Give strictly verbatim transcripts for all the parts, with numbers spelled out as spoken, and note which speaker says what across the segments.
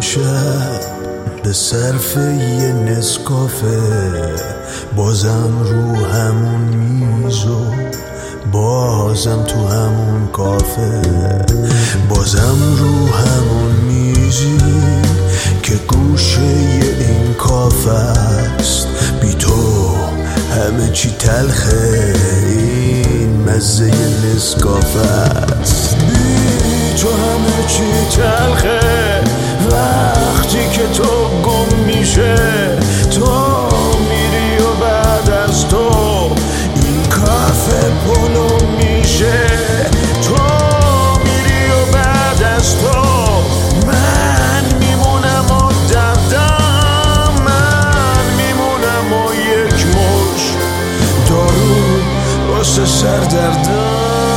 Speaker 1: امشب به صرف یه نسکافه بازم رو همون میز و بازم تو همون کافه، بازم رو همون میزی که گوشه این کافه است. بی تو همه چی تلخه، این مزه نسکافه است. بی تو همه چی تلخه وقتی که تو گم میشه، تو میری و بعد از تو این کافه پلو میشه. تو میری و بعد از تو من میمونم و دردم، من میمونم و یک مش دارو واسه سردردم.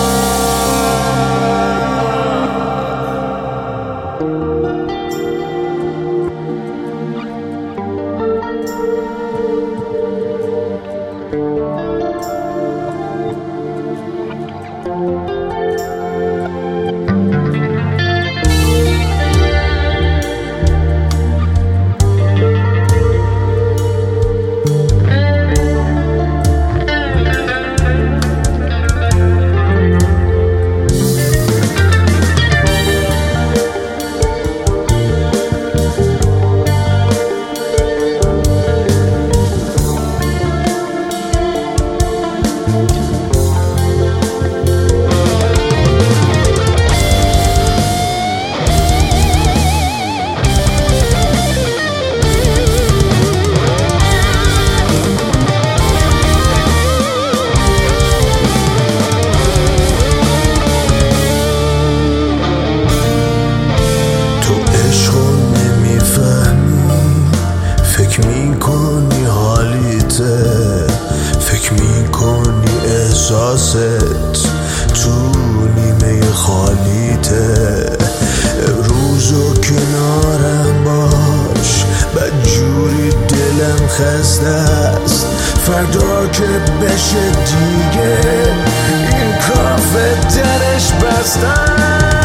Speaker 1: فکر میکنی حالیته، فکر میکنی احساست تو نیمه خالیته. امروزو کنارم باش، بدجوری دلم خسته است. فردا که بشه دیگه این کافه درش بسته.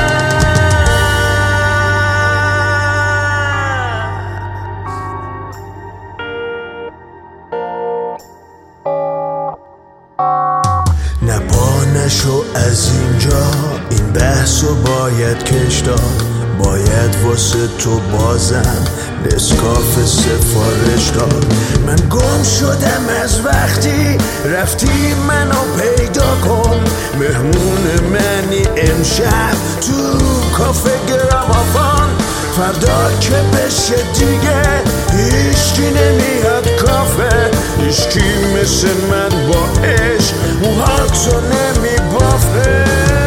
Speaker 1: نه پا نشو از اینجا، این بحثو باید کش داد. باید واسه تو بازم نسکافه سفارش داد. من گم شدم از وقتی رفتی منو پیدا کن. مهمون منی امشب تو کافه گرامافون. فردا که بشه دیگه هیچکی نمیاد کافه، هیچکی مثل من با عشق موهاتو نمیبافه.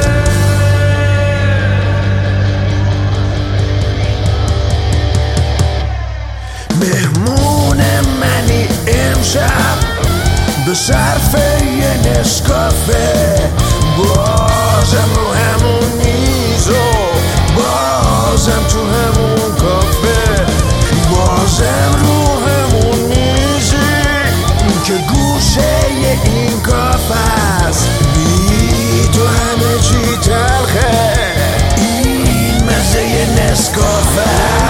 Speaker 1: مهمون منی امشب به صرف یه نسکافه، بازم رو همون میز و بازم تو همون کافه، بازم رو همون میزی که گوشه این کافه است. بی تو همه چی تلخه، این مزه نسکافه.